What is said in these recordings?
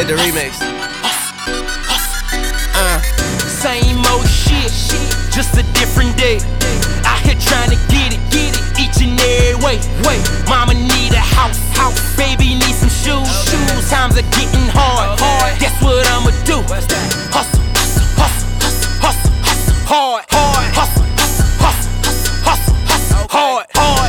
did the remix. Same old shit, just a different day. Out here trying to get it each and every way. Mama need a house, baby need some shoes. Times are getting hard, guess what I'ma do? Hustle, hard, hustle, hard,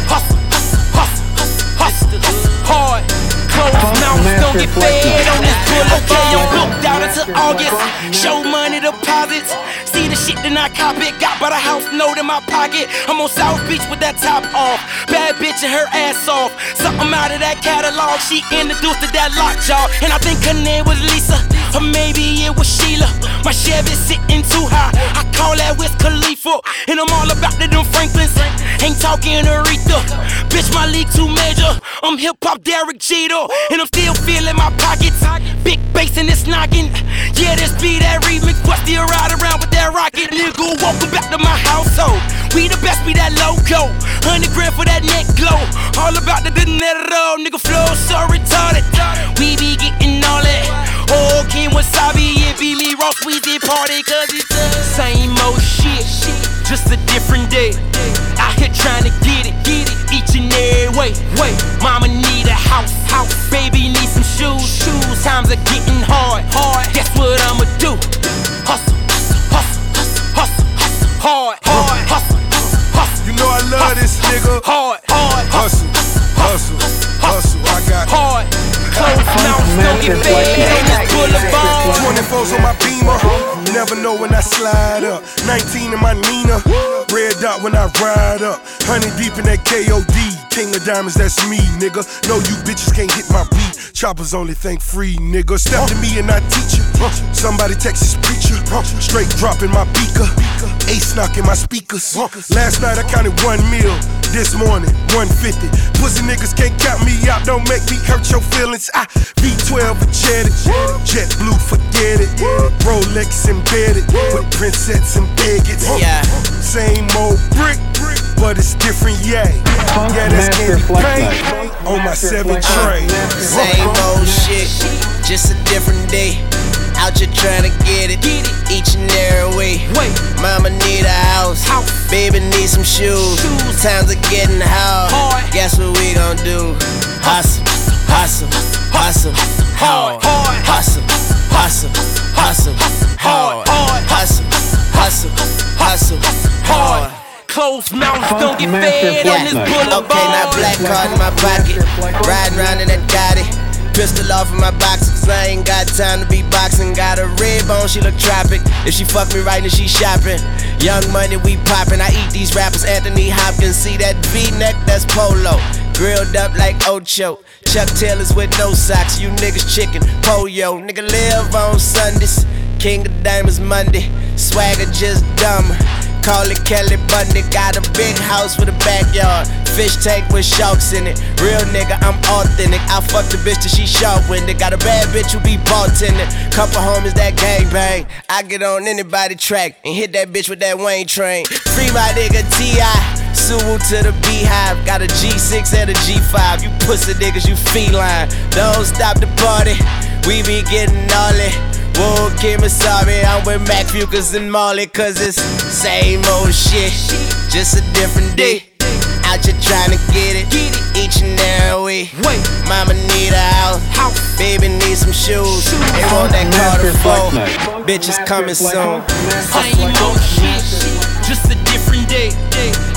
hard. Closed mouths don't get fed on this boulevard. Okay, I'm booked out until August. Show money deposits. See the shit that I cop it. Got by the house note in my pocket. I'm on South Beach with that top off. Bad bitch and her ass off. Something out of that catalog. She introduced to that lockjaw. And I think her name was Lisa. Or maybe it was Sheila. My Chevy sitting too high. I call that Wiz Khalifa. And I'm all about the them Franklins. Ain't talking Aretha. Bitch, my league too major. I'm hip-hop Derek Jeter. And I'm still feeling my pockets. Big bass and it's knocking. Yeah, this be that remix. But still ride around with that rocket. Nigga, welcome back to my household. We the best, we that logo. 100 grand for that neck glow. All about the dinero. Nigga flow so retarded. We be getting all that. Oh, King Wasabi, it be me, Ross Weezy party. Cause it's the same old shit, just a different day. Out here trying to get it each and every way. Mama need a house, baby need some shoes. Times are getting hard, guess what I'ma do? Hustle, hard, hustle. You know I love this nigga. Hard, hustle. I got hard. Close mouths don't get fed on this boulevard. 24s on my Beamer. Never know when I slide up. 19 in my Nina. Red dot when I ride up. 100 deep in that KOD. King of diamonds, that's me, nigga. No, you bitches can't hit my beat. Choppers only think free, nigga. Step to me and I teach you. Somebody Texas preacher. Straight dropping my beaker. Ace knocking my speakers. Last night I counted 1 mil. This morning, 150. Pussy niggas can't count me out. Don't make me hurt your feelings. I V12 jetted. Jet blue, forget it. Rolex embedded with princess and bigots. Same old brick, but it's different, yeah. Yeah, that's candy paint on my 7 tray. Same old shit, just a different day. Out here trying to get it each and every way. Mama need a house, baby need some shoes. Times are getting hard, guess what we gon' do? Hustle, hard. Hustle, hard. Closed mouths don't get fed on this boulevard. Okay, now black card in my pocket. Riding around in that Gotti. Pistol off in my box, cause I ain't got time to be boxing. Got a red bone, she look tropic. If she fuck me right, then she shopping. Young money, we poppin'. I eat these rappers, Anthony Hopkins. See that V-neck, that's polo. Grilled up like Ocho. Chuck Taylors with no socks. You niggas chicken, pollo. Nigga live on Sundays. King of Diamonds Monday. Swagger just dumb. Call it Kelly Bundy. Got a big house with a backyard. Fish tank with sharks in it. Real nigga, I'm authentic. I fuck the bitch till she sharp-winded. Got a bad bitch who be bartending. Couple homies that gangbang. I get on anybody track and hit that bitch with that Wayne train. Free my nigga T.I. Suwu to the Beehive. Got a G6 and a G5. You pussy niggas, you feline. Don't stop the party. We be getting all it. Whoa, Kemosabe, I'm with Mac Fucus and Marley. Cause it's same old shit, just a different day. Out here trying to get it each and every way. Mama need a house, baby need some shoes. They want that Carter 4, bitches coming soon. Same old shit, just a different day.